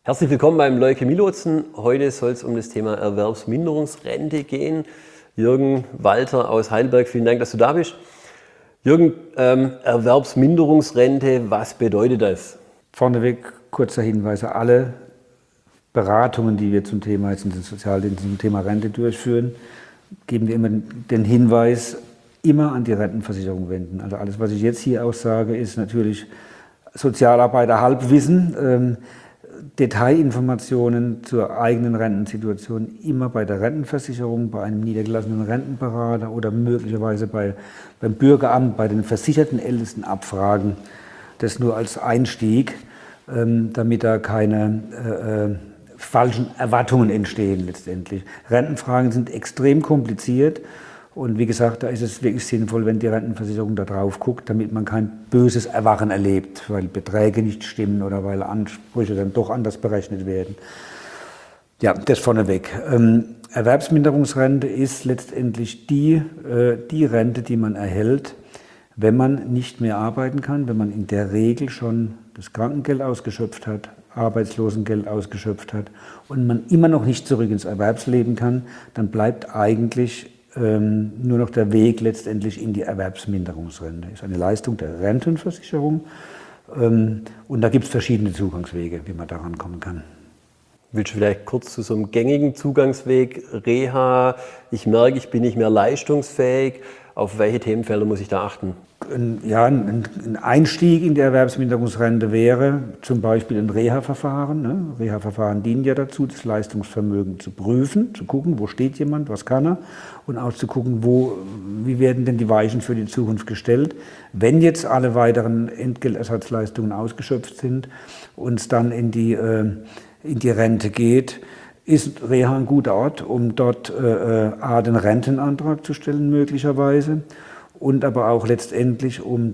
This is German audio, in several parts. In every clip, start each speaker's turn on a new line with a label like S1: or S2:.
S1: Herzlich willkommen beim Leukämie-Lotsen. Heute soll es um das Thema Erwerbsminderungsrente gehen. Jürgen Walter aus Heidelberg, vielen Dank, dass du da bist. Jürgen, Erwerbsminderungsrente, was bedeutet das?
S2: Vorneweg kurzer Hinweis: Alle Beratungen, die wir zum Thema jetzt in den Sozialdiensten zum Thema Rente durchführen, geben wir immer den Hinweis, immer an die Rentenversicherung wenden. Also alles, was ich jetzt hier aussage, ist natürlich Sozialarbeiter Halbwissen. Detailinformationen zur eigenen Rentensituation immer bei der Rentenversicherung, bei einem niedergelassenen Rentenberater oder möglicherweise beim Bürgeramt, bei den versicherten Ältesten abfragen. Das nur als Einstieg, damit da keine falschen Erwartungen entstehen letztendlich. Rentenfragen sind extrem kompliziert. Und wie gesagt, da ist es wirklich sinnvoll, wenn die Rentenversicherung da drauf guckt, damit man kein böses Erwachen erlebt, weil Beträge nicht stimmen oder weil Ansprüche dann doch anders berechnet werden. Ja, das vorneweg. Erwerbsminderungsrente ist letztendlich die Rente, die man erhält, wenn man nicht mehr arbeiten kann, wenn man in der Regel schon das Krankengeld ausgeschöpft hat, Arbeitslosengeld ausgeschöpft hat und man immer noch nicht zurück ins Erwerbsleben kann, dann bleibt eigentlich nur noch der Weg letztendlich in die Erwerbsminderungsrente. Das ist eine Leistung der Rentenversicherung und da gibt es verschiedene Zugangswege, wie man daran kommen kann.
S1: Willst du vielleicht kurz zu so einem gängigen Zugangsweg, Reha, ich merke, ich bin nicht mehr leistungsfähig, auf welche Themenfelder muss ich da achten?
S2: Ja, ein Einstieg in die Erwerbsminderungsrente wäre zum Beispiel ein Reha-Verfahren. Reha-Verfahren dienen ja dazu, das Leistungsvermögen zu prüfen, zu gucken, wo steht jemand, was kann er und auch zu gucken, wie werden denn die Weichen für die Zukunft gestellt. Wenn jetzt alle weiteren Entgeltersatzleistungen ausgeschöpft sind und es dann in die Rente geht, ist Reha ein guter Ort, um dort den Rentenantrag zu stellen möglicherweise und aber auch letztendlich um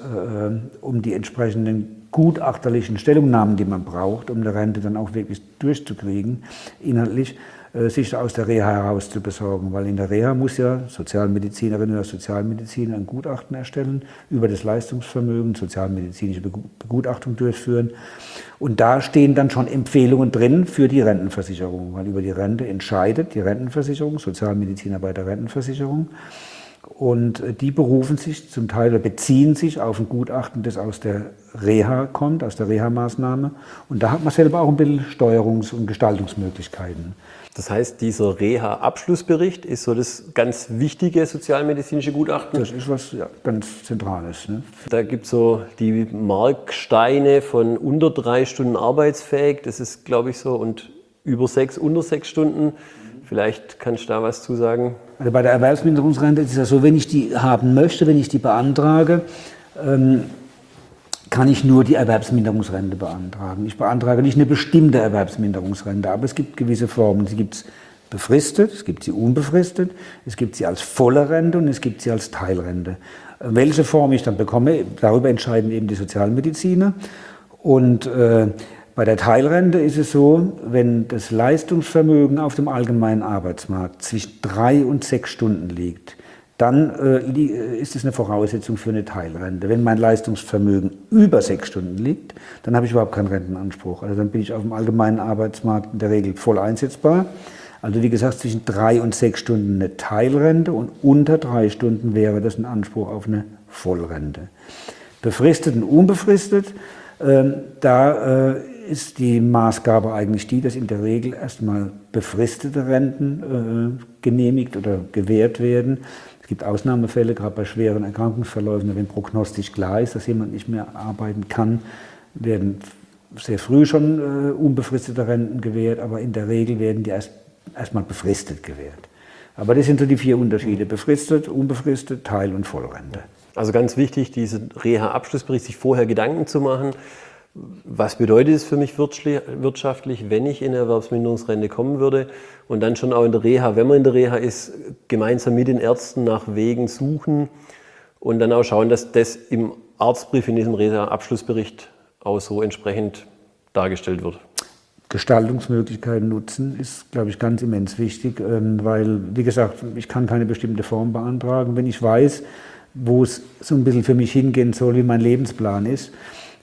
S2: die entsprechenden gutachterlichen Stellungnahmen, die man braucht, um die Rente dann auch wirklich durchzukriegen, inhaltlich sich aus der Reha heraus zu besorgen. Weil in der Reha muss ja Sozialmedizinerin oder Sozialmediziner ein Gutachten erstellen über das Leistungsvermögen, sozialmedizinische Begutachtung durchführen. Und da stehen dann schon Empfehlungen drin für die Rentenversicherung, weil über die Rente entscheidet die Rentenversicherung, Sozialmediziner bei der Rentenversicherung. Und die berufen sich zum Teil oder beziehen sich auf ein Gutachten, das aus der Reha kommt, aus der Reha-Maßnahme. Und da hat man selber auch ein bisschen Steuerungs- und Gestaltungsmöglichkeiten.
S1: Das heißt, dieser Reha-Abschlussbericht ist so das ganz wichtige sozialmedizinische Gutachten?
S2: Das ist was ganz Zentrales. Ne?
S1: Da gibt es so die Marksteine von unter 3 Stunden arbeitsfähig, das ist glaube ich so, und unter 6 Stunden. Vielleicht kannst du da was zu sagen?
S2: Also bei der Erwerbsminderungsrente ist es ja so, wenn ich die haben möchte, wenn ich die beantrage, kann ich nur die Erwerbsminderungsrente beantragen. Ich beantrage nicht eine bestimmte Erwerbsminderungsrente, aber es gibt gewisse Formen. Sie gibt es befristet, es gibt sie unbefristet, es gibt sie als volle Rente und es gibt sie als Teilrente. Welche Form ich dann bekomme, darüber entscheiden eben die Sozialmediziner. Und bei der Teilrente ist es so, wenn das Leistungsvermögen auf dem allgemeinen Arbeitsmarkt zwischen 3 und 6 Stunden liegt, dann ist es eine Voraussetzung für eine Teilrente. Wenn mein Leistungsvermögen über 6 Stunden liegt, dann habe ich überhaupt keinen Rentenanspruch. Also dann bin ich auf dem allgemeinen Arbeitsmarkt in der Regel voll einsetzbar. Also wie gesagt, zwischen 3 und 6 Stunden eine Teilrente und unter 3 Stunden wäre das ein Anspruch auf eine Vollrente. Befristet und unbefristet, da ist die Maßgabe eigentlich die, dass in der Regel erstmal befristete Renten genehmigt oder gewährt werden. Es gibt Ausnahmefälle, gerade bei schweren Erkrankungsverläufen, wenn prognostisch klar ist, dass jemand nicht mehr arbeiten kann, werden sehr früh schon unbefristete Renten gewährt, aber in der Regel werden die erstmal befristet gewährt. Aber das sind so die 4 Unterschiede: befristet, unbefristet, Teil- und Vollrente.
S1: Also ganz wichtig, diesen Reha-Abschlussbericht sich vorher Gedanken zu machen. Was bedeutet es für mich wirtschaftlich, wenn ich in eine Erwerbsminderungsrente kommen würde und dann schon auch in der Reha, wenn man in der Reha ist, gemeinsam mit den Ärzten nach Wegen suchen und dann auch schauen, dass das im Arztbrief, in diesem Reha-Abschlussbericht auch so entsprechend dargestellt wird.
S2: Gestaltungsmöglichkeiten nutzen ist, glaube ich, ganz immens wichtig, weil, wie gesagt, ich kann keine bestimmte Form beantragen. Wenn ich weiß, wo es so ein bisschen für mich hingehen soll, wie mein Lebensplan ist,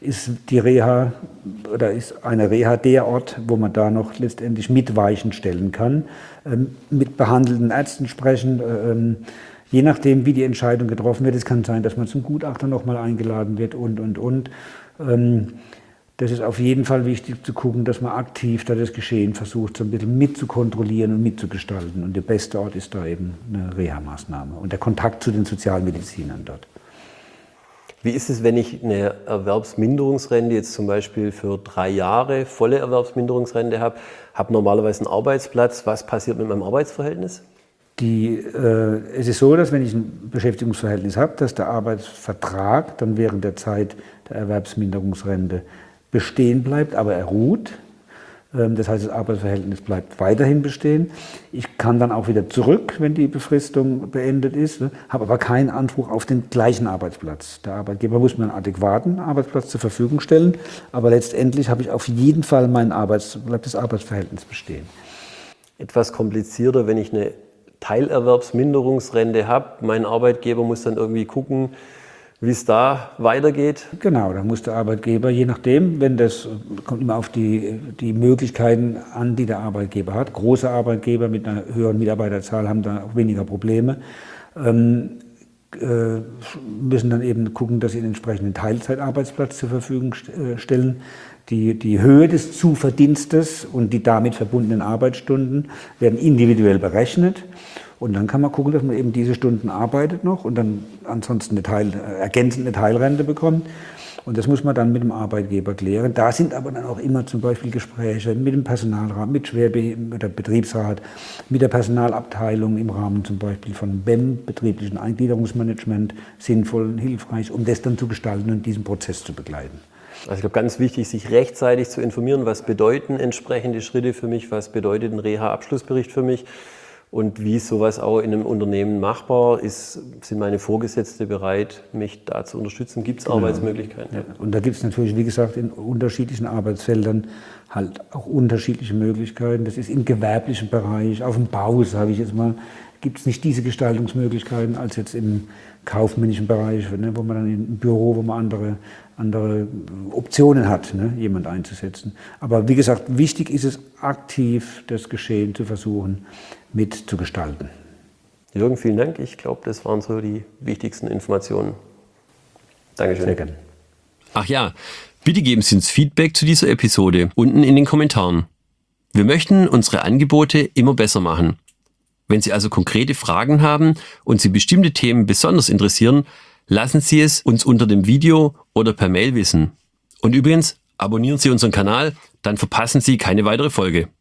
S2: ist die Reha oder ist eine Reha der Ort, wo man da noch letztendlich mit Weichen stellen kann, mit behandelnden Ärzten sprechen, je nachdem, wie die Entscheidung getroffen wird. Es kann sein, dass man zum Gutachter nochmal eingeladen wird und. Das ist auf jeden Fall wichtig zu gucken, dass man aktiv da das Geschehen versucht, so ein bisschen mitzukontrollieren und mitzugestalten. Und der beste Ort ist da eben eine Reha-Maßnahme und der Kontakt zu den Sozialmedizinern dort.
S1: Wie ist es, wenn ich eine Erwerbsminderungsrente jetzt zum Beispiel für 3 Jahre, volle Erwerbsminderungsrente habe normalerweise einen Arbeitsplatz, was passiert mit meinem Arbeitsverhältnis?
S2: Es ist so, dass wenn ich ein Beschäftigungsverhältnis habe, dass der Arbeitsvertrag dann während der Zeit der Erwerbsminderungsrente bestehen bleibt, aber er ruht. Das heißt, das Arbeitsverhältnis bleibt weiterhin bestehen. Ich kann dann auch wieder zurück, wenn die Befristung beendet ist, habe aber keinen Anspruch auf den gleichen Arbeitsplatz. Der Arbeitgeber muss mir einen adäquaten Arbeitsplatz zur Verfügung stellen, aber letztendlich habe ich auf jeden Fall bleibt das Arbeitsverhältnis bestehen.
S1: Etwas komplizierter, wenn ich eine Teilerwerbsminderungsrente habe. Mein Arbeitgeber muss dann irgendwie gucken, wie es da weitergeht.
S2: Genau, da muss der Arbeitgeber, je nachdem, kommt immer auf die Möglichkeiten an, die der Arbeitgeber hat. Große Arbeitgeber mit einer höheren Mitarbeiterzahl haben da auch weniger Probleme, müssen dann eben gucken, dass sie einen entsprechenden Teilzeitarbeitsplatz zur Verfügung stellen. Die Höhe des Zuverdienstes und die damit verbundenen Arbeitsstunden werden individuell berechnet. Und dann kann man gucken, dass man eben diese Stunden arbeitet noch und dann ansonsten ergänzend eine Teilrente bekommt. Und das muss man dann mit dem Arbeitgeber klären. Da sind aber dann auch immer zum Beispiel Gespräche mit dem Personalrat, mit der Betriebsrat, mit der Personalabteilung im Rahmen zum Beispiel von BEM, betrieblichen Eingliederungsmanagement, sinnvoll und hilfreich, um das dann zu gestalten und diesen Prozess zu begleiten.
S1: Also ich glaube, ganz wichtig, sich rechtzeitig zu informieren, was bedeuten entsprechende Schritte für mich, was bedeutet ein Reha-Abschlussbericht für mich. Und wie ist sowas auch in einem Unternehmen machbar? Sind meine Vorgesetzte bereit, mich da zu unterstützen? Gibt es Arbeitsmöglichkeiten?
S2: Ja. Und da gibt es natürlich, wie gesagt, in unterschiedlichen Arbeitsfeldern halt auch unterschiedliche Möglichkeiten. Das ist im gewerblichen Bereich, auf dem Bau, sage ich jetzt mal, gibt es nicht diese Gestaltungsmöglichkeiten als jetzt im kaufmännischen Bereich, wo man dann im Büro, wo man andere Optionen hat, jemand einzusetzen. Aber wie gesagt, wichtig ist es, aktiv das Geschehen zu versuchen, mitzugestalten.
S1: Jürgen, vielen Dank. Ich glaube, das waren so die wichtigsten Informationen. Dankeschön.
S2: Sehr gerne.
S3: Ach ja, bitte geben Sie uns Feedback zu dieser Episode unten in den Kommentaren. Wir möchten unsere Angebote immer besser machen. Wenn Sie also konkrete Fragen haben und Sie bestimmte Themen besonders interessieren, lassen Sie es uns unter dem Video oder per Mail wissen. Und übrigens, abonnieren Sie unseren Kanal, dann verpassen Sie keine weitere Folge.